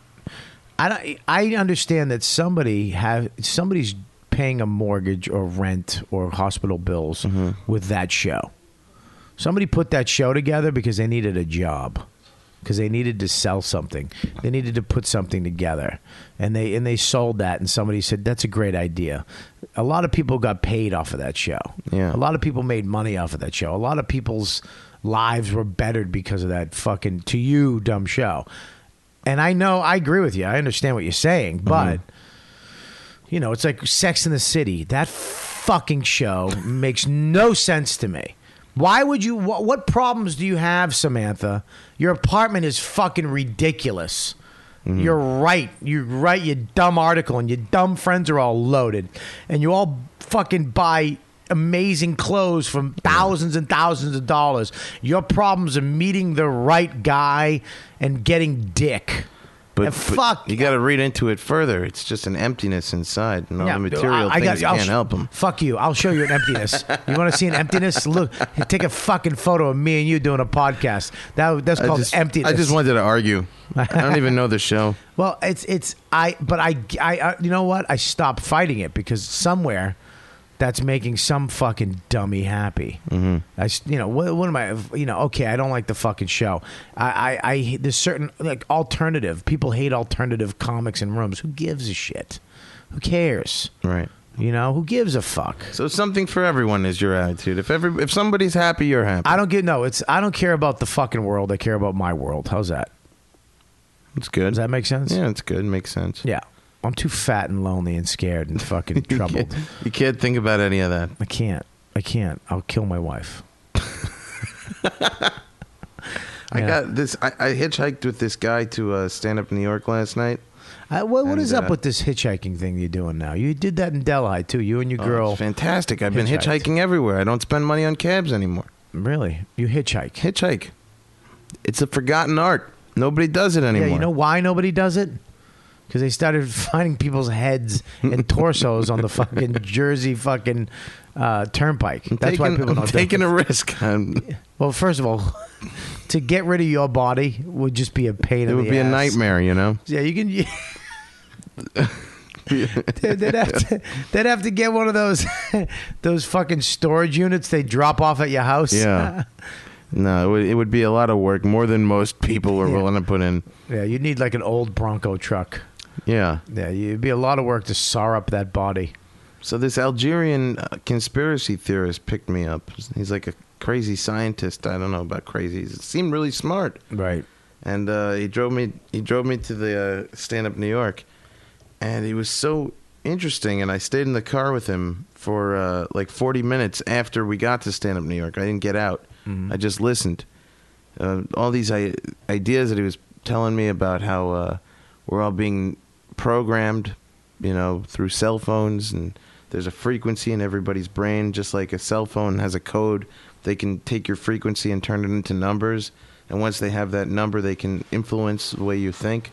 I understand that somebody's paying a mortgage or rent or hospital bills with that show. Somebody put that show together because they needed a job, because they needed to sell something. They needed to put something together, and they sold that. And somebody said that's a great idea. A lot of people got paid off of that show. Yeah. A lot of people made money off of that show. A lot of people's lives were bettered because of that fucking, to you, dumb show. And I know, I agree with you. I understand what you're saying, but you know, it's like Sex in the City. That fucking show makes no sense to me. Why would you? What problems do you have, Samantha? Your apartment is fucking ridiculous. You're right. You write your dumb article, and your dumb friends are all loaded, and you all fucking buy amazing clothes from thousands and thousands of dollars. Your problems are meeting the right guy and getting dick. But, And fuck. you got to read into it further. It's just an emptiness inside, and all Yeah, the material I things I'll can't help them. Fuck you. I'll show you an emptiness. You want to see an emptiness? Look, take a fucking photo of me and you doing a podcast. That's called emptiness. I just wanted to argue. I don't even know the show. Well, I you know what? I stopped fighting it because somewhere that's making some fucking dummy happy. What am I? Okay, I don't like the fucking show. I there's certain like alternative people hate alternative comics in rooms. Who gives a shit? Who cares? Right. Who gives a fuck? So something for everyone is your attitude. If somebody's happy, you're happy. I don't care about the fucking world. I care about my world. How's that? It's good. Does that make sense? Yeah, it's good. Makes sense. Yeah. I'm too fat and lonely and scared and fucking troubled. You can't think about any of that. I can't. I'll kill my wife. I got this. I hitchhiked with this guy to stand up in New York last night. What And, is up with this hitchhiking thing you're doing now? You did that in Delhi too. You and your girl. It's fantastic. I've been hitchhiked. hitchhiking everywhere. I don't spend money on cabs anymore. Really? You hitchhike? Hitchhike. It's a forgotten art. Nobody does it anymore. Yeah. You know why nobody does it? because they started finding people's heads and torsos on the fucking Jersey fucking turnpike. That's why people don't taking do a it. risk. Well, first of all, to get rid of your body would just be a pain in It the would be a ass. nightmare, you know. Yeah, you can. They'd have to get one of those fucking storage units they drop off at your house. Yeah. No, it would be a lot of work, more than most people were willing to put in. Yeah, you'd need like an old Bronco truck. Yeah. Yeah, it'd be a lot of work to saw up that body. So this Algerian conspiracy theorist picked me up. He's like a crazy scientist. I don't know about crazy. He seemed really smart. Right. And he drove me to the Stand Up New York, and he was so interesting. And I stayed in the car with him for like 40 minutes after we got to Stand Up New York. I didn't get out. I just listened. All these ideas that he was telling me about how we're all being programmed, you know, through cell phones, and there's a frequency in everybody's brain, just like a cell phone has a code. They can take your frequency and turn it into numbers, and once they have that number, they can influence the way you think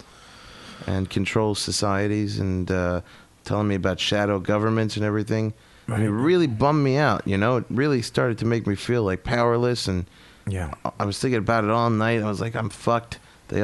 and control societies, and telling me about shadow governments and everything. And it really bummed me out, you know. It really started to make me feel like powerless, and Yeah. I was thinking about it all night. I was like, I'm fucked.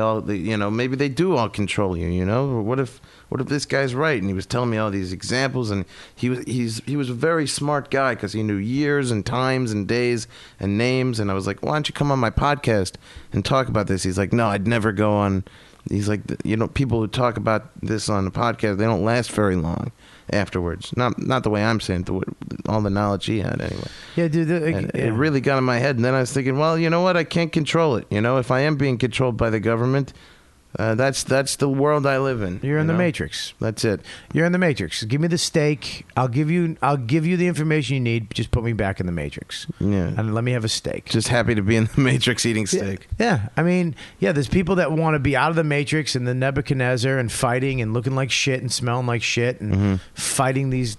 You know, maybe they do all control you, you know? Or what if this guy's right? And he was telling me all these examples, and he was a very smart guy because he knew years and times and days and names. And I was like, why don't you come on my podcast and talk about this? He's like, no, I'd never go on. He's like, you know, people who talk about this on the podcast, they don't last very long afterwards. Not the way I'm saying it, all the knowledge he had anyway. Yeah, dude. And it really got in my head. And then I was thinking, well, you know what? I can't control it. You know, if I am being controlled by the government, that's the world I live in. You're in you the know? Matrix. That's it. You're in the Matrix. Give me the steak. I'll give you the information you need. Just put me back in the Matrix. Yeah. And let me have a steak. Just happy to be in the Matrix eating steak. Yeah, I mean, yeah, there's people that want to be out of the Matrix and the Nebuchadnezzar and fighting and looking like shit and smelling like shit and fighting the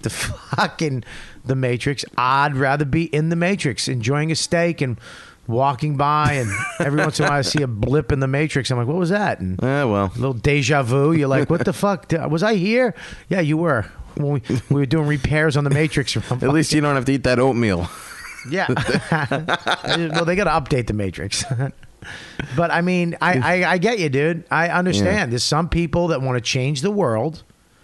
Matrix. I'd rather be in the Matrix, enjoying a steak and walking by, and every once in a while I see a blip in the Matrix. I'm like, what was that? And Well. a little deja vu. You're like, what the fuck? Was I here? Yeah, you were. When we were doing repairs on the Matrix. At least you don't have to eat that oatmeal. Yeah. Well, they got to update the Matrix. But I mean, I get you, dude. I understand. Yeah. There's some people that want to change the world,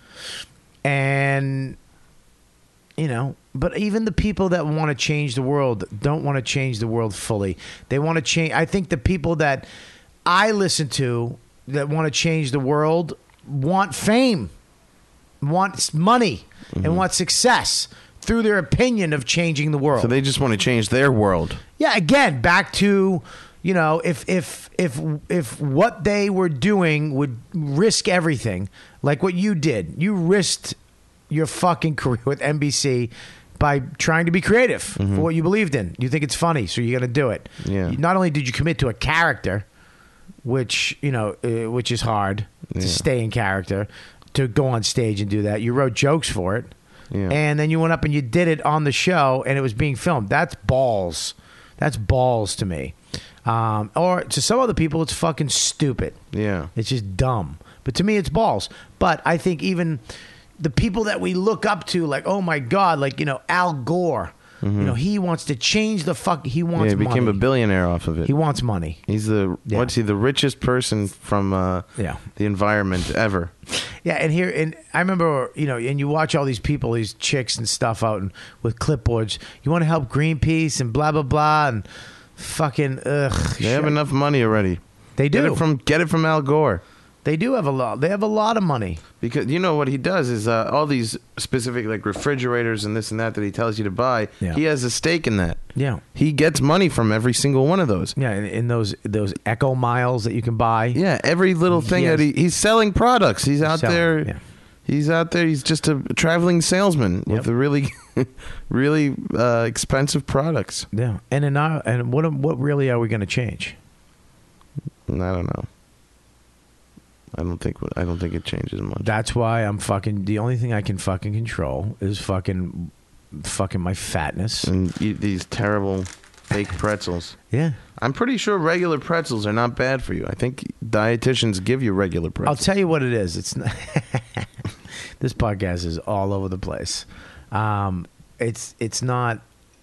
and you know, but even the people that want to change the world don't want to change the world fully. They want to change. I think the people that I listen to that want to change the world want fame, want money, and want success through their opinion of changing the world. So they just want to change their world. Yeah, again, back to, you know, if what they were doing would risk everything, like what you did, you risked your fucking career with NBC by trying to be creative for what you believed in. You think it's funny, so you're going to do it. Yeah. Not only did you commit to a character, which, you know, which is hard to stay in character, to go on stage and do that. You wrote jokes for it. Yeah. And then you went up and you did it on the show, and it was being filmed. That's balls. That's balls to me. Or to some other people, it's fucking stupid. Yeah. It's just dumb. But to me, it's balls. But I think even the people that we look up to, like, oh my God, like, you know, Al Gore. You know, he wants to change the fuck. He wants Yeah, he became money. a billionaire off of it. He wants money. He's the richest person from Yeah. the environment ever. Yeah, and I remember, you know, and you watch all these people, these chicks and stuff out and with clipboards. You want to help Greenpeace and blah blah blah and fucking They have enough money already. They do. Get it from Al Gore. They do have a lot. They have a lot of money. Because you know what he does is all these specific like refrigerators and this and that he tells you to buy. Yeah. He has a stake in that. Yeah. He gets money from every single one of those. Yeah, in those Echo Miles that you can buy. Yeah, every little thing Yes. that he's selling products. He's out selling, there. yeah. He's out there. He's just a traveling salesman Yep. with a really, really expensive products. Yeah. And what really are we going to change? And I don't know. I don't think it changes much. That's why I'm fucking. The only thing I can fucking control is fucking my fatness. And eat these terrible fake pretzels. Yeah. I'm pretty sure regular pretzels are not bad for you. I think dietitians give you regular I'll pretzels. tell you what it is. It's not this podcast is all over the place. It's not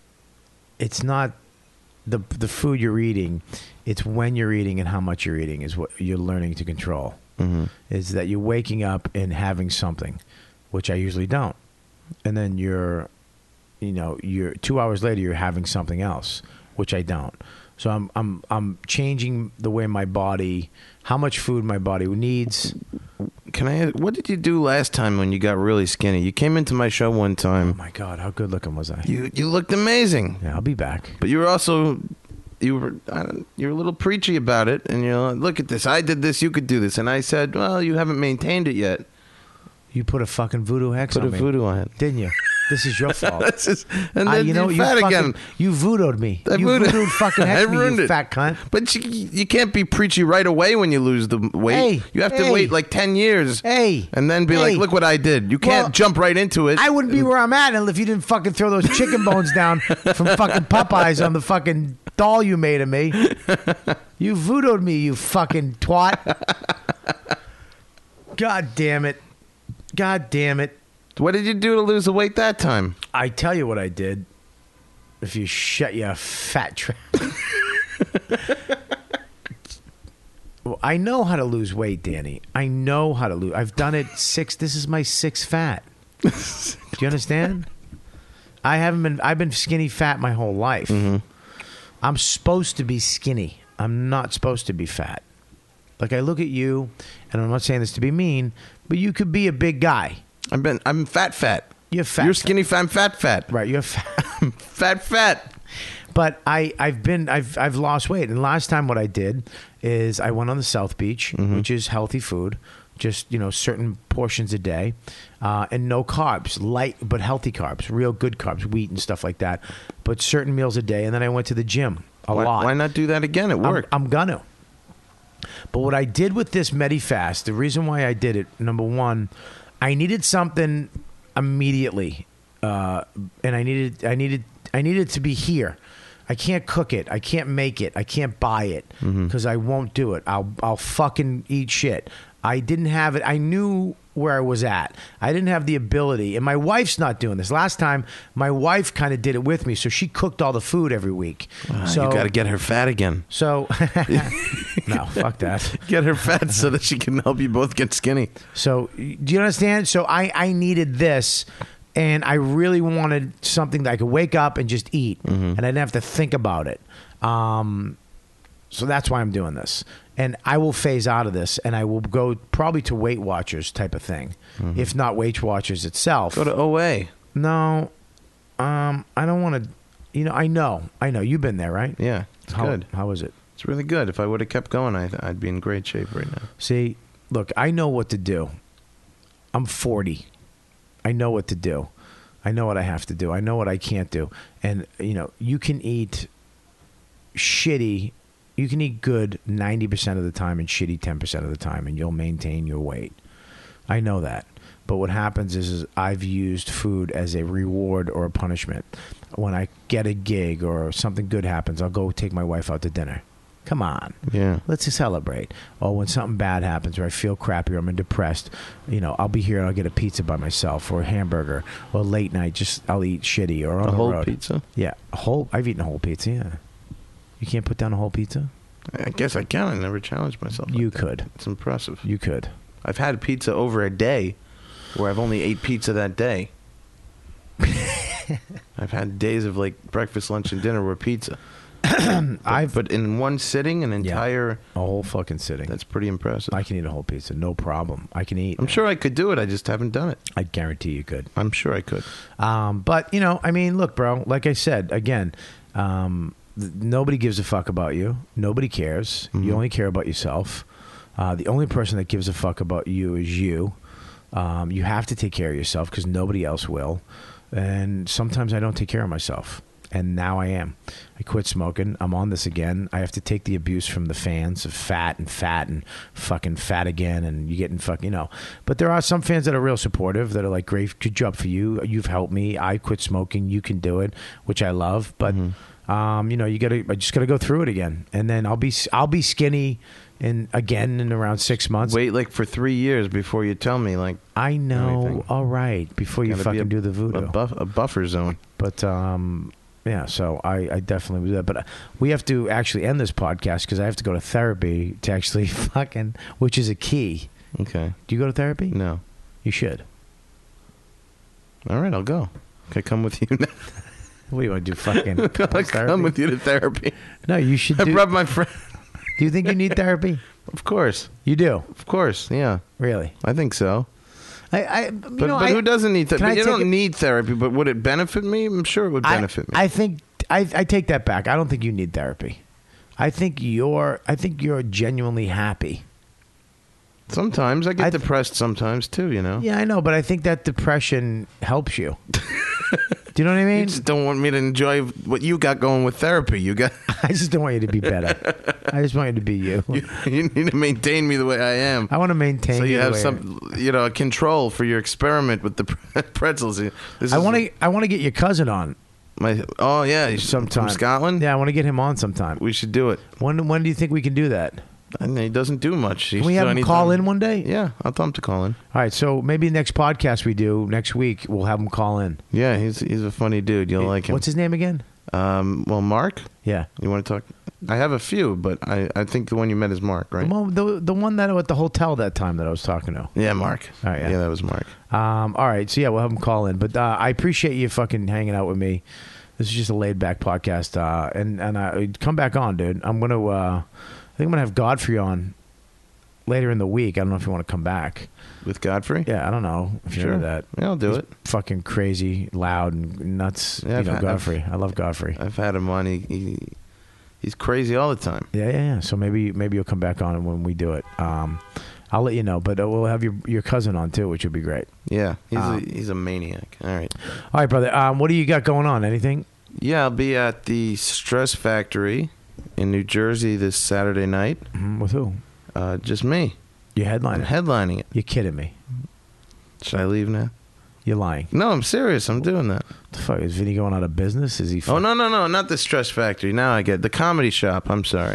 the food you're eating. It's when you're eating and how much you're eating is what you're learning to control. Mm-hmm. Is that you're waking up and having something, which I usually don't, and then you're 2 hours later you're having something else, which I don't. So I'm changing the way my body, how much food my body needs. Can I ask, what did you do last time when you got really skinny? You came into my show one Oh time. my God, how good looking was I? You looked amazing. Yeah, I'll be back. But you were also you're a little preachy about it, and you're like, look at this. I did this. You could do this. And I said, well, you haven't maintained it yet. You put a fucking voodoo hex Put on a me, voodoo on it. didn't you? This is your fault. And then you know you're you fat fucking, again. you voodooed me. I You voodooed- voodooed fucking hex I me, ruined you it. fat cunt. But you can't be preachy right away when you lose the weight. Hey, you have to hey. wait like 10 years. Hey, And then be hey. like, look what I did. You can't Well, jump right into it. I wouldn't be where I'm at if you didn't fucking throw those chicken bones down from fucking Popeyes on the fucking doll you made of me. You voodooed me, you fucking twat. God damn it. God damn it. What did you do to lose the weight that time? I tell you what I did. If you shut your fat trap. Well, I know how to lose weight, Danny. I know how to lose. I've done it this is my sixth fat. Do you understand? I've been skinny fat my whole life. Mm-hmm. I'm supposed to be skinny. I'm not supposed to be fat. Like I look at you, and I'm not saying this to be mean, but you could be a big guy. I'm fat. You're fat. You're skinny fat. I'm fat. Right, you're fat. Fat. But I've lost weight, and last time what I did is I went on the South Beach, which is healthy food, just certain portions a day, and no carbs, light but healthy carbs, real good carbs, wheat and stuff like that, but certain meals a day, and then I went to the gym a lot. Why not do that again? It worked. I'm gonna. But what I did with this MediFast, the reason why I did it, number one, I needed something immediately, and I needed to be here. I can't cook it. I can't make it. I can't buy it because I won't do it. I'll fucking eat shit. I didn't have it. I knew where I was at. I didn't have the ability. And my wife's not doing this. Last time, my wife kind of did it with me. So she cooked all the food every week. So you got to get her fat again. So, no, fuck that. Get her fat so that she can help you both get skinny. So, do you understand? So I needed this. And I really wanted something that I could wake up and just eat, and I didn't have to think about it. So that's why I'm doing this. And I will phase out of this, and I will go probably to Weight Watchers type of thing, if not Weight Watchers itself. Go to OA. No, I don't want to. I know. You've been there, right? Yeah, it's good. How is it? It's really good. If I would have kept going, I'd be in great shape right now. See, look, I know what to do. I'm 40. I know what to do. I know what I have to do. I know what I can't do. And, you can eat shitty. You can eat good 90% of the time and shitty 10% of the time, and you'll maintain your weight. I know that. But what happens is I've used food as a reward or a punishment. When I get a gig or something good happens, I'll go take my wife out to dinner. Come on. Yeah. Let's just celebrate. Or when something bad happens or I feel crappy or I'm depressed, I'll be here and I'll get a pizza by myself or a hamburger or late night, I'll eat shitty or on A the whole road. pizza? Yeah. I've eaten a whole pizza, yeah. You can't put down a whole pizza? I guess I can. I never challenged myself. You like that. could. It's impressive. You could. I've had pizza over a day where I've only ate pizza that day. I've had days of like breakfast, lunch, and dinner were pizza. But in one sitting, an entire... A whole fucking sitting. That's pretty impressive. I can eat a whole pizza, no problem. I can eat. I'm sure I could do it. I just haven't done it. I guarantee you could. I'm sure I could. But, look, bro, like I said, again, nobody gives a fuck about you. Nobody cares. You only care about yourself. The only person that gives a fuck about you is you. You have to take care of yourself because nobody else will. And sometimes I don't take care of myself. And now I am. I quit smoking. I'm on this again. I have to take the abuse from the fans of fat and fucking fat again. And you getting fucking, But there are some fans that are real supportive that are like, great, good job for you. You've helped me. I quit smoking. You can do it, which I love. But I just gotta go through it again, and then I'll be skinny in around 6 months. Wait like for 3 years before you tell me. Like I know. anything. All right, before you gotta be fucking do the voodoo. a buffer zone. But yeah, so I definitely do that. But we have to actually end this podcast because I have to go to therapy to actually fucking, which is a key. Okay. Do you go to therapy? No. You should. All right, I'll go. Can I come with you now? What do you want to do? Fucking I'll couples come therapy? with you to therapy. No, you should. I Do brought my friend. you think you need therapy? Of course. You do, Of course. Yeah. really? I think so. But Who doesn't need therapy? Can I You take don't it- need therapy, but would it benefit me? I'm sure it would benefit me. I think I take that back. I don't think you need therapy. I think you're genuinely happy. Sometimes I get depressed sometimes too, you know? Yeah, I know, but I think that depression helps you. Do you know what I You mean? just don't want me to enjoy what you got going with therapy. You got I just don't want you to be better. I just want you to be you. you need to maintain me the way I am. I want to maintain. So you the have way some, a control for your experiment with the pretzels. I want to get your cousin on he's sometime. from Scotland. Yeah, I want to get him on sometime. We should do it. When do you think we can do that? And he doesn't do much. Can we have him call in one day? Yeah, I'll tell him to call in. All right, so maybe next podcast we do next week, we'll have him call in. Yeah, he's a funny dude. You'll like him. What's his name again? Well, Mark. Yeah, You want to talk? I have a few, but I think the one you met is Mark, right? the one that at the hotel that time that I was talking to. Yeah, Mark. Oh, yeah. Yeah, that was Mark. All right, so yeah, we'll have him call in. But I appreciate you fucking hanging out with me. This is just a laid back podcast, and come back on, dude. I think I'm gonna have Godfrey on later in the week. I don't know if you want to come back. With Godfrey? Yeah, I don't know if you Sure. know that. Yeah, I'll do He's it. Fucking crazy, loud, and nuts. Yeah, Godfrey. I love Godfrey. I've had him on. He's crazy all the time. Yeah. So maybe you'll come back on when we do it. I'll let you know, but we'll have your cousin on too, which would be great. Yeah, he's a maniac. All right. All right, brother. What do you got going on? Anything? Yeah, I'll be at the Stress Factory in New Jersey this Saturday night. With who? Just me. You're I'm headlining. headlining it. You're kidding me. Should I leave now? You're lying. No, I'm serious. I'm doing that. The fuck is Vinny going out of business? Is he? Oh, no, not the Stress Factory. Now I get the Comedy Shop. I'm sorry.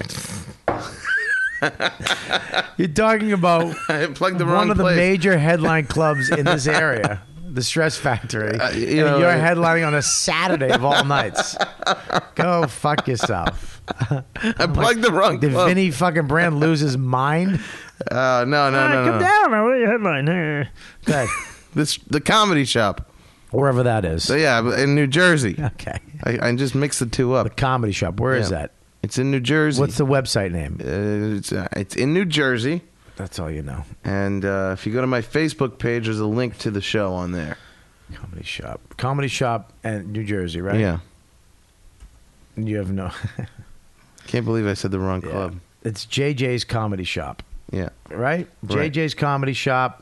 You're talking about I plugged the wrong one of the place. major headline clubs in this area, the Stress Factory. And you're headlining on a Saturday of all nights. Go fuck yourself. I plugged the wrong Did club. Vinny fucking Brand lose his mind? No. Come down, man. What are you headline? Okay. The Comedy Shop. Wherever that is. So yeah, in New Jersey. Okay. I just mixed the two The up. Comedy Shop. Where is Yeah. that? It's in New Jersey. What's the website name? It's in New Jersey, That's all you know. and if you go to my Facebook page, there's a link to the show on there. Comedy Shop. Comedy Shop and New Jersey, right? Yeah, You have no. can't believe I said the wrong Yeah. club. It's JJ's Comedy Shop, Yeah, right? Right. JJ's Comedy Shop.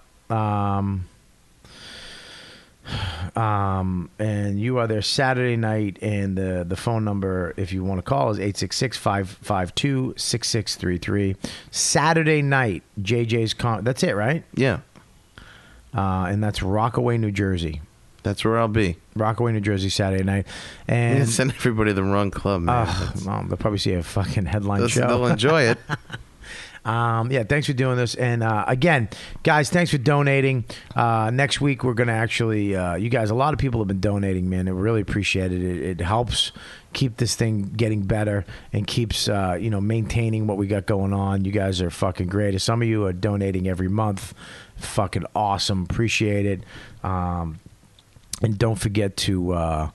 And you are there Saturday night, and the phone number, if you want to call, is 866-552-6633. Saturday night, JJ's That's it, right? yeah, And that's Rockaway, New Jersey. that's where I'll be. Rockaway, New Jersey, Saturday night. You And send everybody the wrong club, man. well, they'll probably see a fucking headline They'll show. enjoy it. Yeah, thanks for doing this. And again, guys, thanks for donating. Next week, we're going to actually, you guys, a lot of people have been donating, man. I really appreciate it. It helps keep this thing getting better and keeps, maintaining what we got going on. You guys are fucking great. Some of you are donating every month. Fucking awesome. Appreciate it. And don't forget to,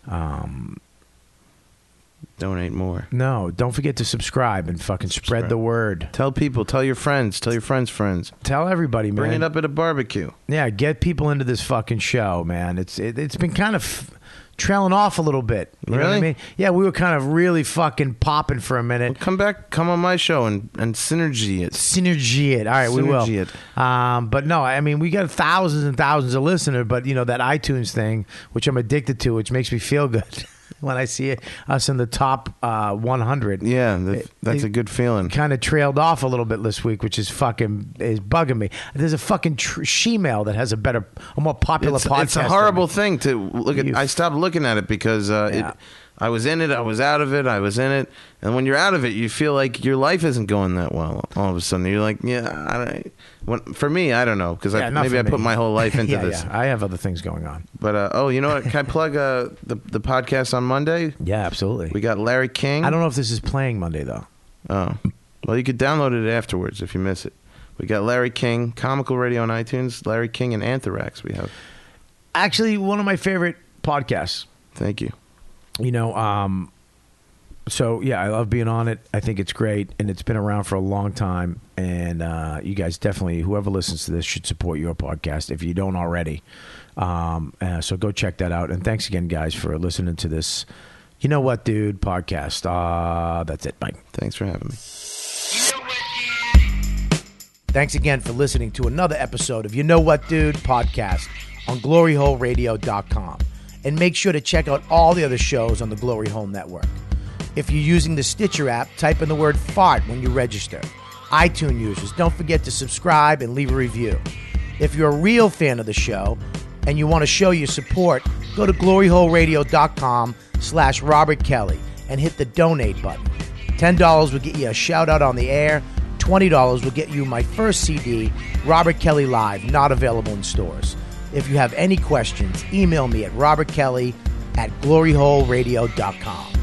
Donate more. no, don't forget to subscribe and fucking spread Subscribe. the word. Tell people. Tell your friends. Tell your friends' friends. Tell everybody, man. Bring it up at a barbecue. Yeah, get people into this fucking show, man. It's been kind of trailing off a little bit. You know what I Really? mean? Yeah, we were kind of really fucking popping for a minute. Come back. Come on my show and synergy it. Synergy it. All right, we will. Synergy it. But no, I mean, we got thousands and thousands of listeners, but that iTunes thing, which I'm addicted to, which makes me feel good when I see us in the top 100. Yeah, that's a good feeling. Kind of trailed off a little bit this week, which is bugging me. There's a fucking Shemale that has a more popular podcast. It's a horrible thing to look at. You- I stopped looking at it because Yeah. I was in it, I was out of it, I was in it. And when you're out of it, you feel like your life isn't going that well. All of a sudden, you're like, for me, I don't know, because Yeah, not maybe for I put me. my whole life into Yeah, this. yeah. I have other things going on. But you know what? Can I plug the podcast on Monday? Yeah, absolutely. We got Larry King. I don't know if this is playing Monday though. Oh, well, you could download it afterwards if you miss it. We got Larry King, Comical Radio on iTunes. Larry King and Anthrax. We have. Actually, one of my favorite podcasts. Thank you. You know, so yeah, I love being on it. I think it's great, and it's been around for a long time. And you guys definitely, whoever listens to this, should support your podcast if you don't already. So go check that out. And thanks again, guys, for listening to this. You Know What, Dude podcast. That's it. Bye. Thanks for having me. You know what, dude? Thanks again for listening to another episode of You Know What, Dude podcast on gloryholeradio.com. And make sure to check out all the other shows on the Glory Hole Network. If you're using the Stitcher app, type in the word fart when you register. iTunes users, don't forget to subscribe and leave a review. If you're a real fan of the show and you want to show your support, go to gloryholeradio.com/Robert Kelly and hit the donate button. $10 will get you a shout out on the air. $20 will get you my first CD, Robert Kelly Live, not available in stores. If you have any questions, email me at robertkelly@gloryholeradio.com.